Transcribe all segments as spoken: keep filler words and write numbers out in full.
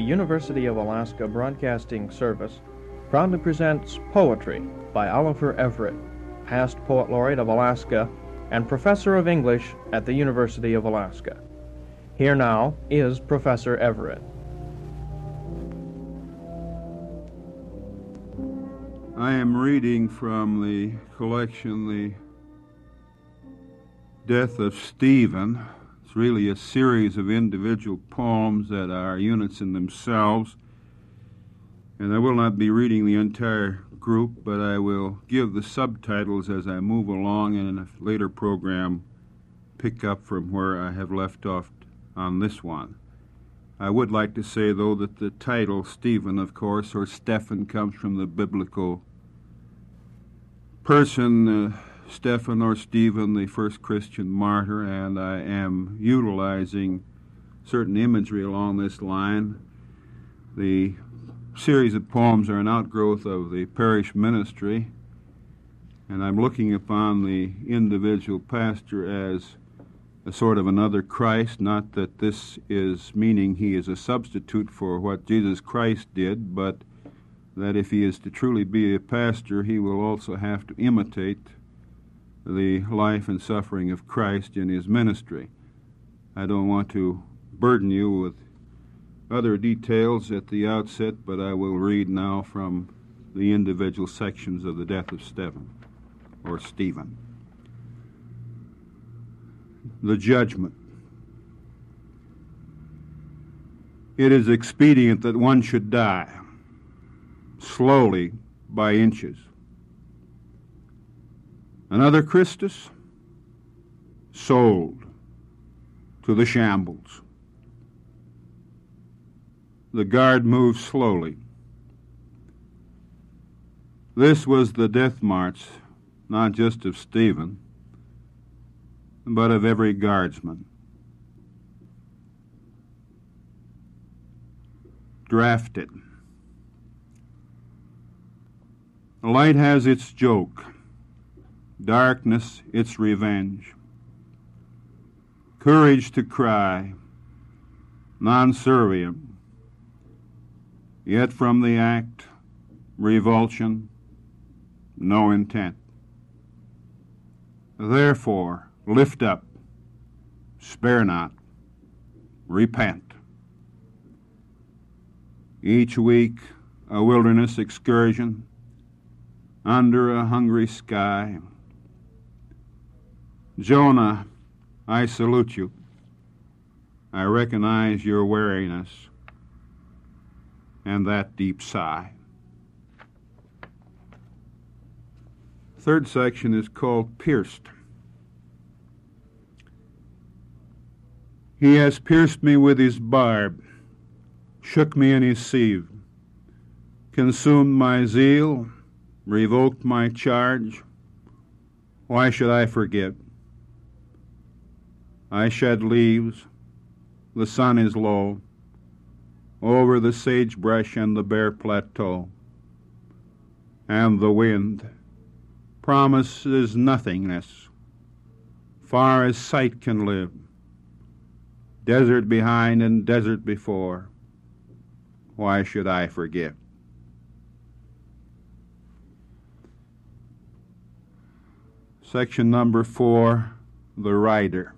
University of Alaska Broadcasting Service proudly presents Poetry by Oliver Everett, past Poet Laureate of Alaska and Professor of English at the University of Alaska. Here now is Professor Everett. I am reading from the collection, The Death of Stephen. It's really a series of individual poems that are units in themselves. And I will not be reading the entire group, but I will give the subtitles as I move along and in a later program pick up from where I have left off on this one. I would like to say, though, that the title, Stephen, of course, or Stephen, comes from the biblical person, uh, Stephen or Stephen, the first Christian martyr, and I am utilizing certain imagery along this line. The series of poems are an outgrowth of the parish ministry, and I'm looking upon the individual pastor as a sort of another Christ, not that this is meaning he is a substitute for what Jesus Christ did, but that if he is to truly be a pastor, he will also have to imitate the life and suffering of Christ in his ministry. I don't want to burden you with other details at the outset, but I will read now from the individual sections of the Death of Stephen, or Stephen. The Judgment. It is expedient that one should die, slowly by inches. Another Christus, sold to the shambles. The guard moved slowly. This was the death march, not just of Stephen, but of every guardsman. Drafted. Light has its joke, darkness its revenge. Courage to cry, non-servient, yet from the act, revulsion, no intent. Therefore, lift up, spare not, repent. Each week a wilderness excursion, under a hungry sky. Jonah, I salute you. I recognize your weariness and that deep sigh. Third section is called Pierced. He has pierced me with his barb, shook me in his sieve, consumed my zeal, revoked my charge. Why should I forget? I shed leaves, the sun is low, over the sagebrush and the bare plateau, and the wind promises nothingness, far as sight can live, desert behind and desert before. Why should I forget? Section number four, The Rider.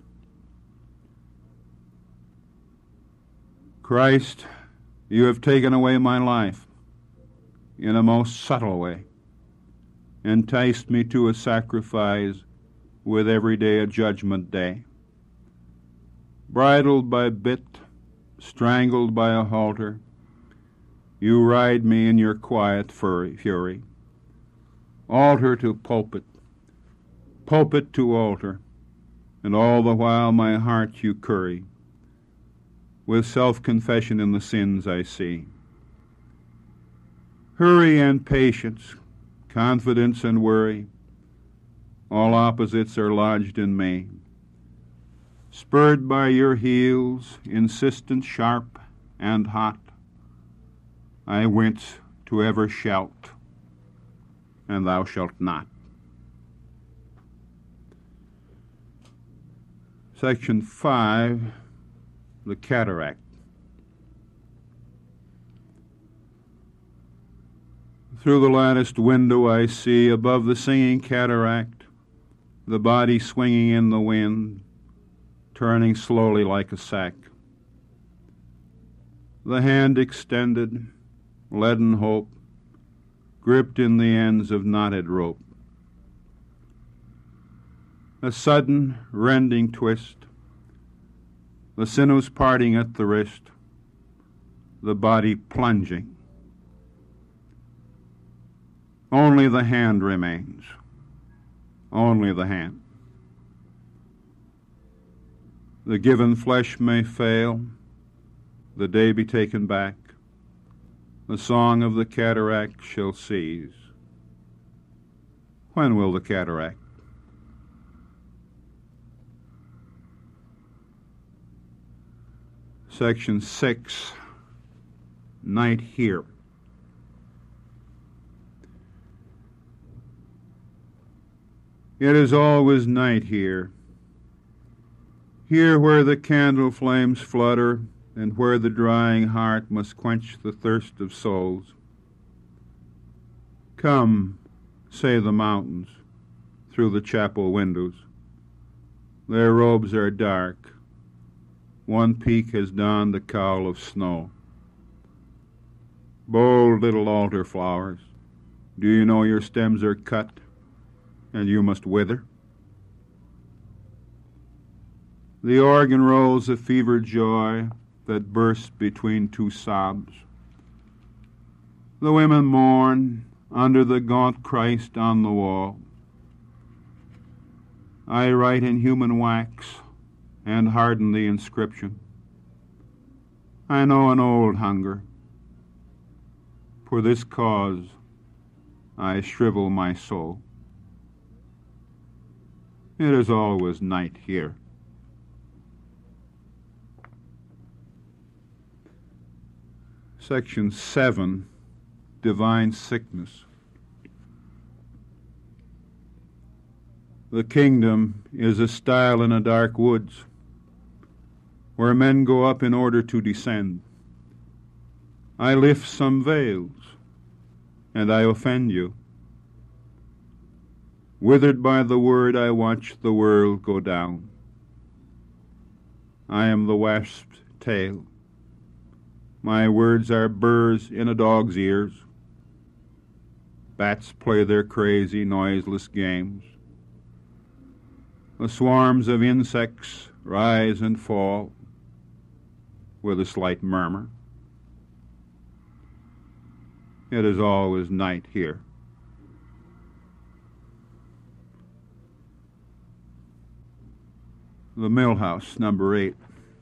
Christ, you have taken away my life in a most subtle way, enticed me to a sacrifice with every day a judgment day. Bridled by bit, strangled by a halter, you ride me in your quiet fury. Altar to pulpit, pulpit to altar, and all the while my heart you curry, with self-confession in the sins I see. Hurry and patience, confidence and worry, all opposites are lodged in me. Spurred by your heels, insistent, sharp, and hot, I wince to ever shout, and thou shalt not. Section five, the cataract. Through the latticed window I see, above the singing cataract, the body swinging in the wind, turning slowly like a sack. The hand extended, leaden hope, gripped in the ends of knotted rope. A sudden, rending twist, the sinews parting at the wrist, the body plunging. Only the hand remains, only the hand. The given flesh may fail, the day be taken back, the song of the cataract shall cease. When will the cataract? Section six, Night Here. It is always night here, here where the candle flames flutter and where the drying heart must quench the thirst of souls. Come, say the mountains, through the chapel windows. Their robes are dark. One peak has donned the cowl of snow. Bold little altar flowers, do you know your stems are cut and you must wither? The organ rolls a fevered joy that bursts between two sobs. The women mourn under the gaunt Christ on the wall. I write in human wax and harden the inscription. I know an old hunger. For this cause I shrivel my soul. It is always night here. Section seven, Divine Sickness. The kingdom is a stile in a dark woods, where men go up in order to descend. I lift some veils, and I offend you. Withered by the word, I watch the world go down. I am the wasp's tail. My words are burrs in a dog's ears. Bats play their crazy, noiseless games. The swarms of insects rise and fall with a slight murmur. It is always night here. The Mill House, number eight.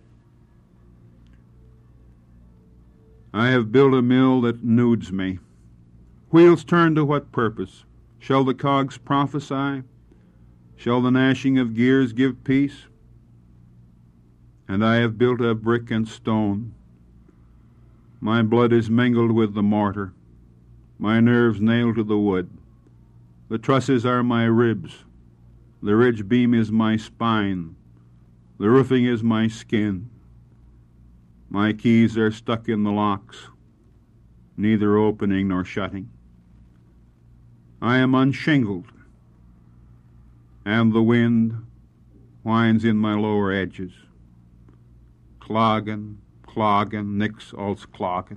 I have built a mill that nudes me. Wheels turn to what purpose? Shall the cogs prophesy? Shall the gnashing of gears give peace? And I have built of brick and stone. My blood is mingled with the mortar, my nerves nailed to the wood. The trusses are my ribs, the ridge beam is my spine, the roofing is my skin. My keys are stuck in the locks, neither opening nor shutting. I am unshingled, and the wind whines in my lower edges. Cloggin', cloggin', nix als cloggin'.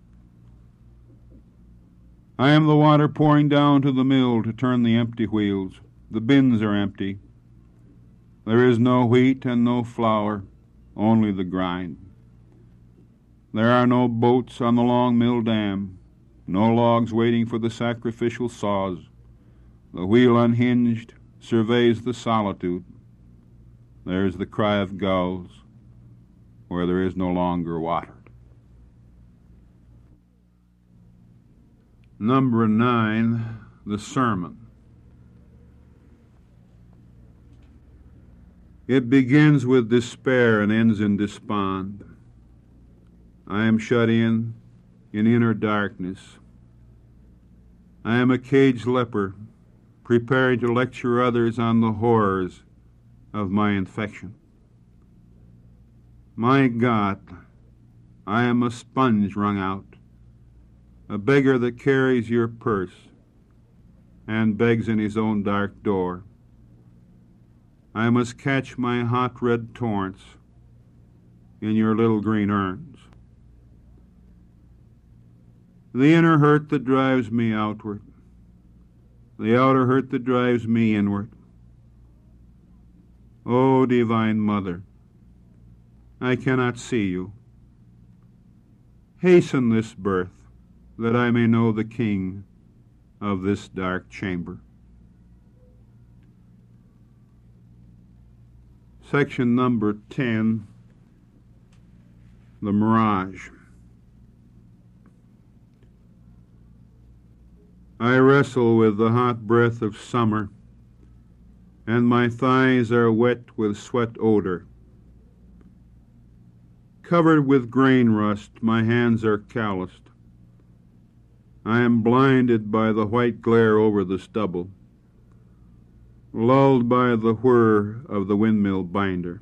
I am the water pouring down to the mill to turn the empty wheels. The bins are empty. There is no wheat and no flour, only the grind. There are no boats on the long mill dam, no logs waiting for the sacrificial saws. The wheel unhinged surveys the solitude. There is the cry of gulls where there is no longer water. Number nine, the sermon. It begins with despair and ends in despond. I am shut in, in inner darkness. I am a caged leper, preparing to lecture others on the horrors of my infection. My God, I am a sponge wrung out. a beggar that carries your purse and begs in his own dark door. I must catch my hot red torrents in your little green urns. The inner hurt that drives me outward, the outer hurt that drives me inward. O Divine Mother, I cannot see you. Hasten this birth, that I may know the King of this dark chamber. Section number ten, The Mirage. I wrestle with the hot breath of summer, and my thighs are wet with sweat odor. Covered with grain rust, my hands are calloused. I am blinded by the white glare over the stubble, lulled by the whir of the windmill binder.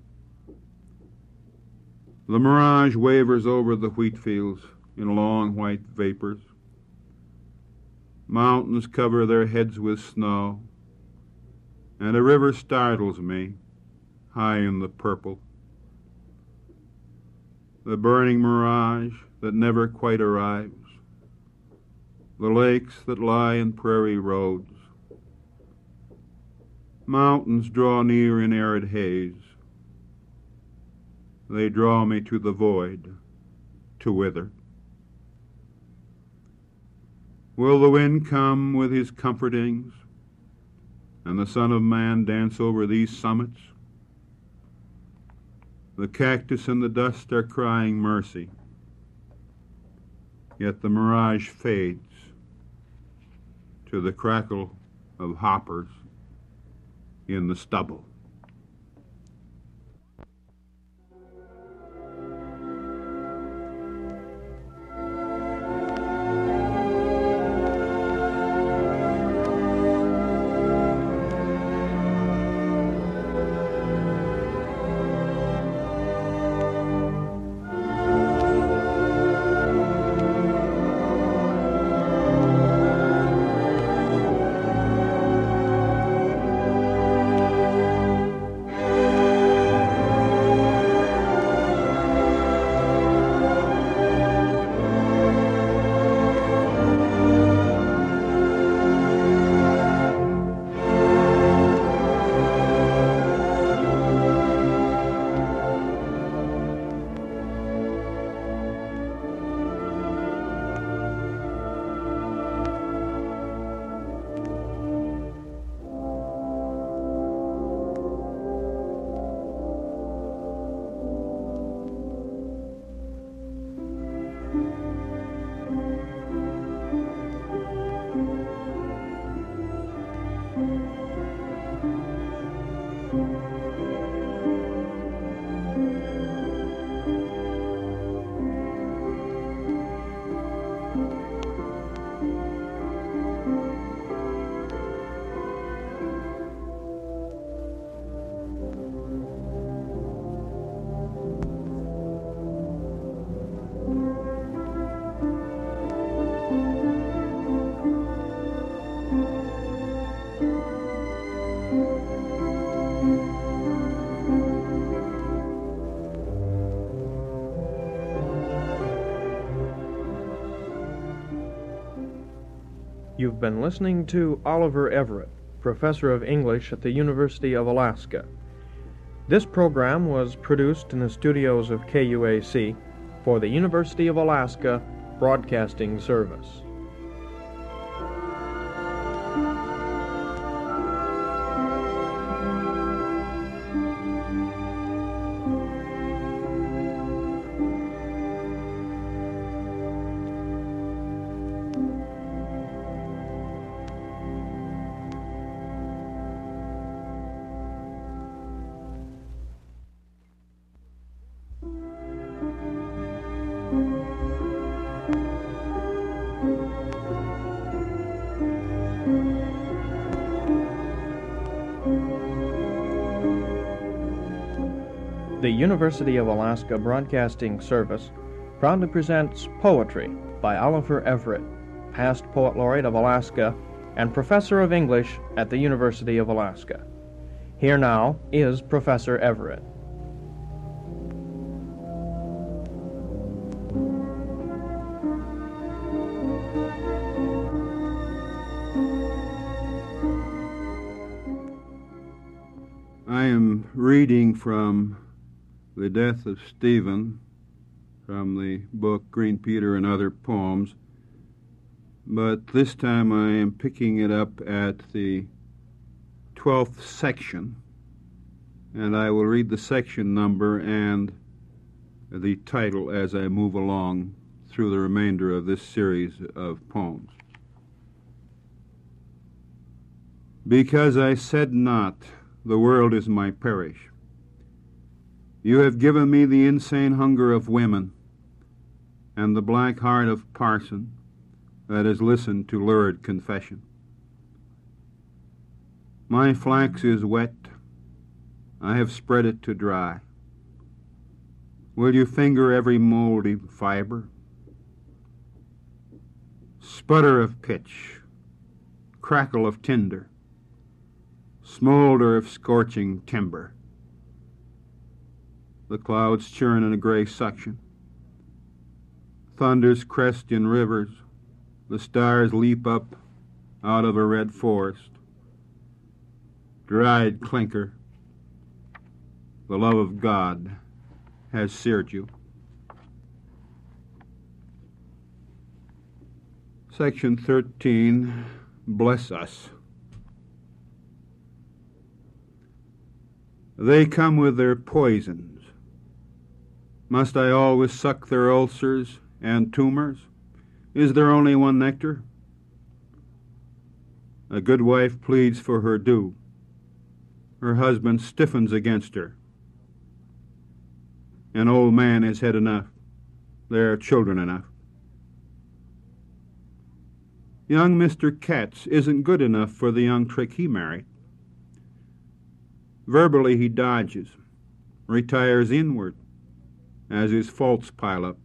The mirage wavers over the wheat fields in long white vapors. Mountains cover their heads with snow, and a river startles me, high in the purple. The burning mirage that never quite arrives, the lakes that lie in prairie roads. Mountains draw near in arid haze. They draw me to the void, to wither. Will the wind come with his comfortings, and the Son of Man dance over these summits? The cactus and the dust are crying mercy, yet the mirage fades to the crackle of hoppers in the stubble. You've been listening to Oliver Everett, Professor of English at the University of Alaska. This program was produced in the studios of K U A C for the University of Alaska Broadcasting Service. The University of Alaska Broadcasting Service proudly presents Poetry by Oliver Everett, past Poet Laureate of Alaska and Professor of English at the University of Alaska. Here now is Professor Everett. I am reading from The Death of Stephen, from the book Green Peter and Other Poems, but this time I am picking it up at the twelfth section, and I will read the section number and the title as I move along through the remainder of this series of poems. Because I said not, the world is my parish. You have given me the insane hunger of women and the black heart of parson that has listened to lurid confession. My flax is wet. I have spread it to dry. Will you finger every moldy fiber? Sputter of pitch, crackle of tinder, smolder of scorching timber. The clouds churn in a gray suction. Thunders crest in rivers. The stars leap up out of a red forest. Dried clinker, the love of God has seared you. Section thirteen, Bless Us. They come with their poisons. Must I always suck their ulcers and tumors? Is there only one nectar? A good wife pleads for her due. Her husband stiffens against her. An old man has had enough. There are children enough. Young Mister Katz isn't good enough for the young trick he married. Verbally he dodges, retires inward as his faults pile up.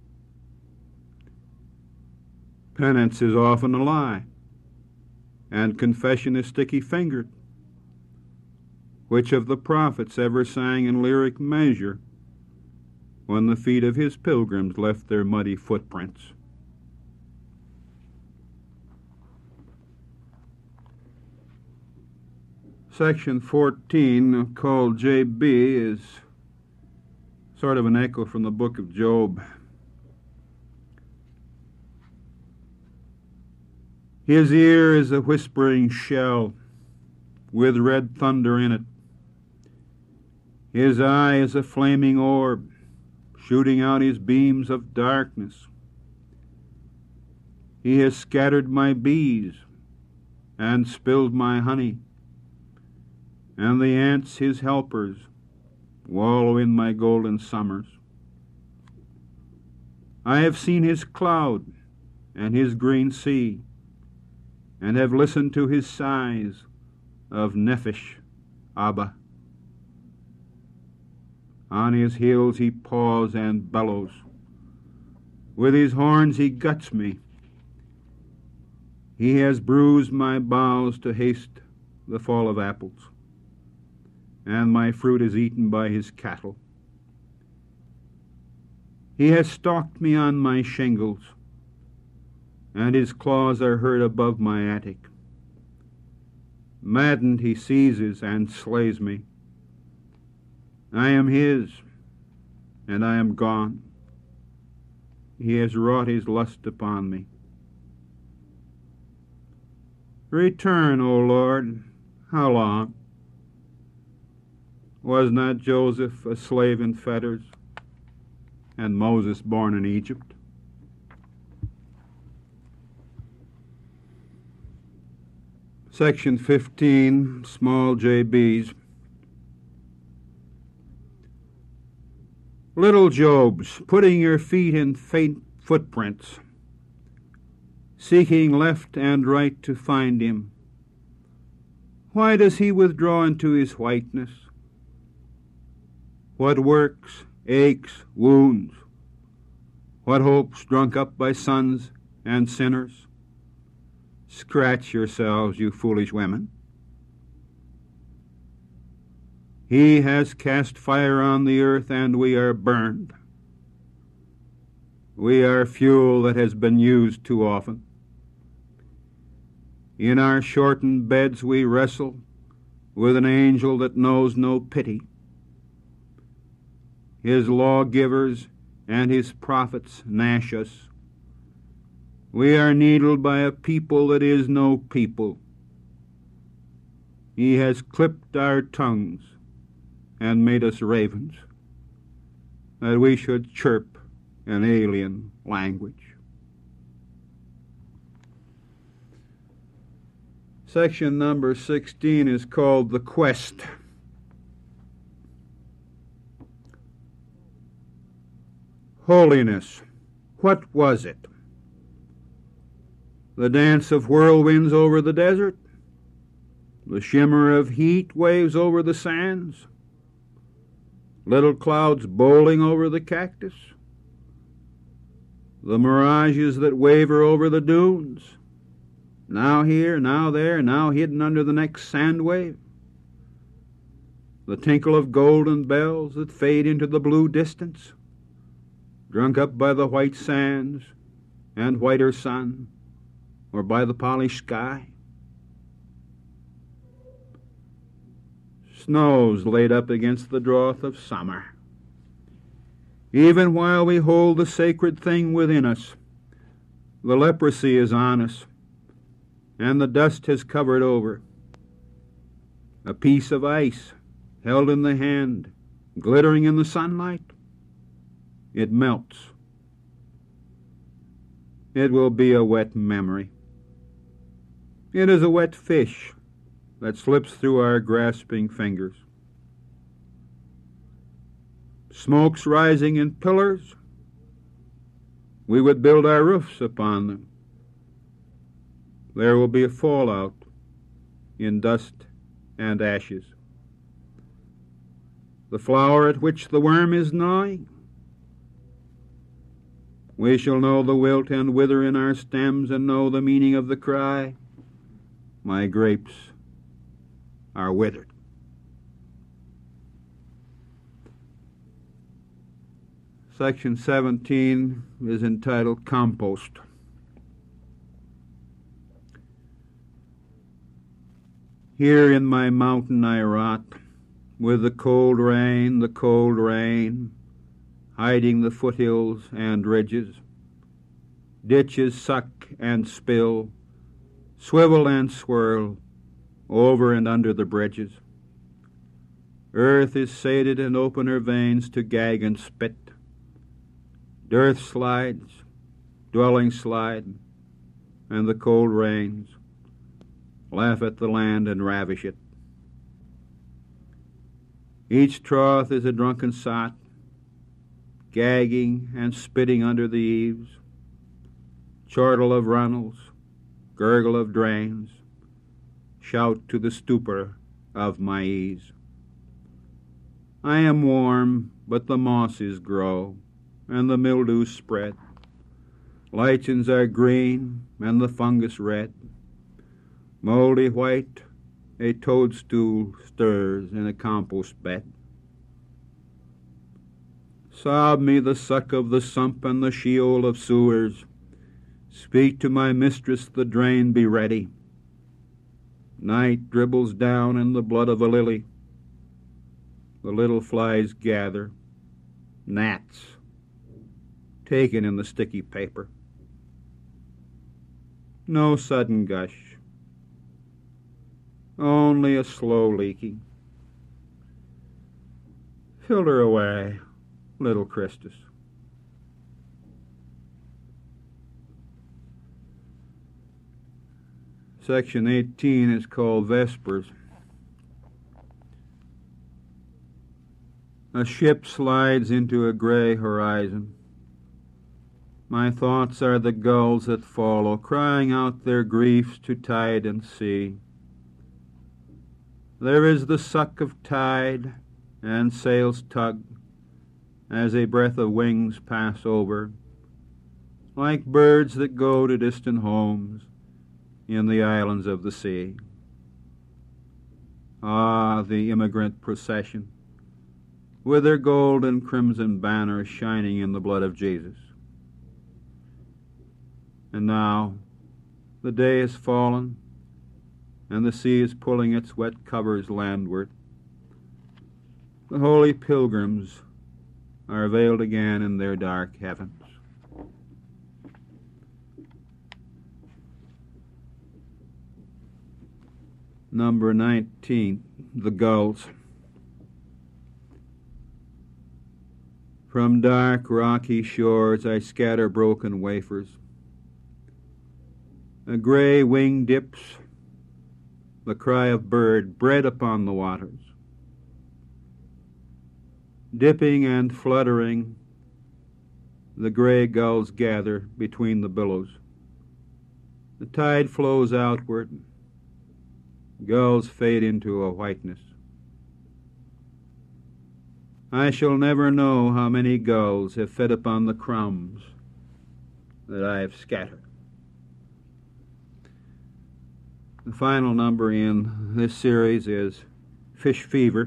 Penance is often a lie, and confession is sticky-fingered. Which of the prophets ever sang in lyric measure when the feet of his pilgrims left their muddy footprints? Section fourteen, called J B, is sort of an echo from the book of Job. His ear is a whispering shell with red thunder in it. His eye is a flaming orb, shooting out his beams of darkness. He has scattered my bees and spilled my honey, and the ants, his helpers, wallow in my golden summers. I have seen his cloud and his green sea, and have listened to his sighs of Nephish, Abba. On his heels he paws and bellows. With his horns he guts me. He has bruised my boughs to haste the fall of apples, and my fruit is eaten by his cattle. He has stalked me on my shingles, and his claws are heard above my attic. Maddened he seizes and slays me. I am his, and I am gone. He has wrought his lust upon me. Return, O Lord, how long? Was not Joseph a slave in fetters, and Moses born in Egypt? Section fifteen, small J Bs. Little Jobs, putting your feet in faint footprints, seeking left and right to find him. Why does he withdraw into his whiteness? What works, aches, wounds? What hopes drunk up by sons and sinners? Scratch yourselves, you foolish women. He has cast fire on the earth, and we are burned. We are fuel that has been used too often. In our shortened beds we wrestle with an angel that knows no pity. His lawgivers and his prophets gnash us. We are needled by a people that is no people. He has clipped our tongues and made us ravens, that we should chirp an alien language. Section number sixteen is called The Quest. Holiness, what was it? The dance of whirlwinds over the desert? The shimmer of heat waves over the sands? Little clouds bowling over the cactus? The mirages that waver over the dunes? Now here, now there, now hidden under the next sand wave? The tinkle of golden bells that fade into the blue distance, drunk up by the white sands and whiter sun, or by the polished sky? Snows laid up against the drouth of summer. Even while we hold the sacred thing within us, the leprosy is on us, and the dust has covered over. A piece of ice held in the hand, glittering in the sunlight, it melts. It will be a wet memory. It is a wet fish that slips through our grasping fingers. Smokes rising in pillars, we would build our roofs upon them. There will be a fallout in dust and ashes. The flower at which the worm is gnawing, we shall know the wilt and wither in our stems, and know the meaning of the cry, my grapes are withered. Section seventeen is entitled Compost. Here in my mountain I rot, with the cold rain, the cold rain, hiding the foothills and ridges. Ditches suck and spill, swivel and swirl, over and under the bridges. Earth is sated and open her veins to gag and spit. Dearth slides, dwellings slide, and the cold rains laugh at the land and ravish it. Each trough is a drunken sot, gagging and spitting under the eaves. Chortle of runnels, gurgle of drains, shout to the stupor of my ease. I am warm, but the mosses grow, and the mildews spread. Lichens are green, and the fungus red. Moldy white, a toadstool stirs in a compost bed. Sob me the suck of the sump and the sheol of sewers. Speak to my mistress, the drain be ready. Night dribbles down in the blood of a lily. The little flies gather, gnats, taken in the sticky paper. No sudden gush, only a slow leaking. Filter away, little Christus. Section eighteen is called Vespers. A ship slides into a gray horizon. My thoughts are the gulls that follow, crying out their griefs to tide and sea. There is the suck of tide, and sails tug as a breath of wings pass over like birds that go to distant homes in the islands of the sea. Ah, the immigrant procession, with their gold and crimson banners shining in the blood of Jesus. And now the day is fallen, and the sea is pulling its wet covers landward. The holy pilgrims are veiled again in their dark heavens. Number nineteen, the gulls. From dark rocky shores I scatter broken wafers. A gray wing dips, the cry of bird bred upon the waters. Dipping and fluttering, the gray gulls gather between the billows. The tide flows outward. Gulls fade into a whiteness. I shall never know how many gulls have fed upon the crumbs that I have scattered. The final number in this series is Fish Fever.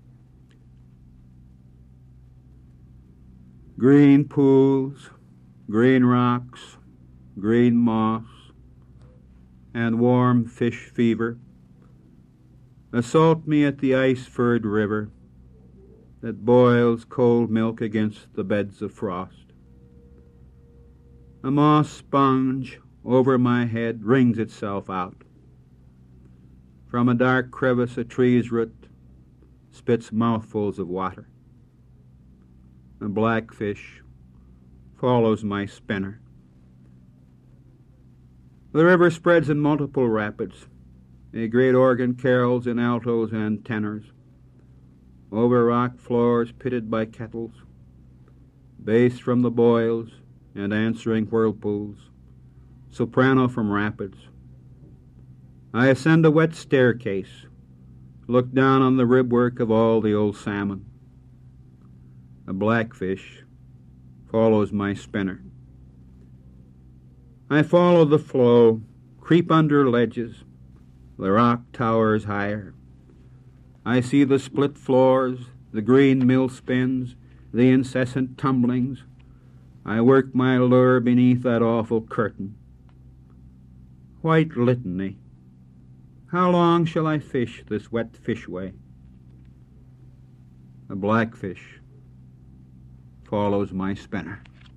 Green pools, green rocks, green moss, and warm fish fever assault me at the ice-furred river that boils cold milk against the beds of frost. A moss sponge over my head wrings itself out. From a dark crevice a tree's root spits mouthfuls of water. A blackfish follows my spinner. The river spreads in multiple rapids. A great organ carols in altos and tenors. Over rock floors pitted by kettles, bass from the boils and answering whirlpools, soprano from rapids. I ascend a wet staircase, look down on the ribwork of all the old salmon. A blackfish follows my spinner. I follow the flow, creep under ledges. The rock towers higher. I see the split floors, the green mill spins, the incessant tumblings. I work my lure beneath that awful curtain. White litany, how long shall I fish this wet fishway? A blackfish follows my spinner.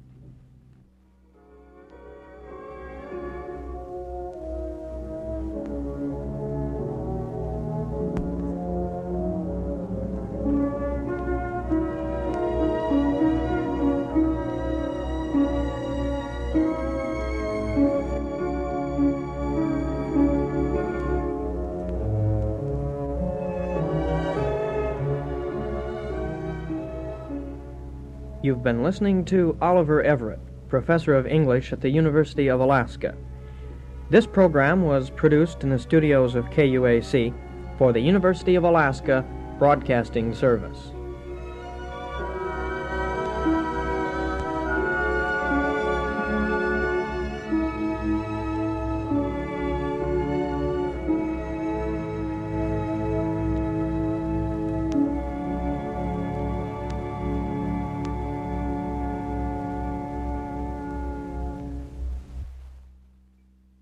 You've been listening to Oliver Everett, Professor of English at the University of Alaska. This program was produced in the studios of K U A C for the University of Alaska Broadcasting Service.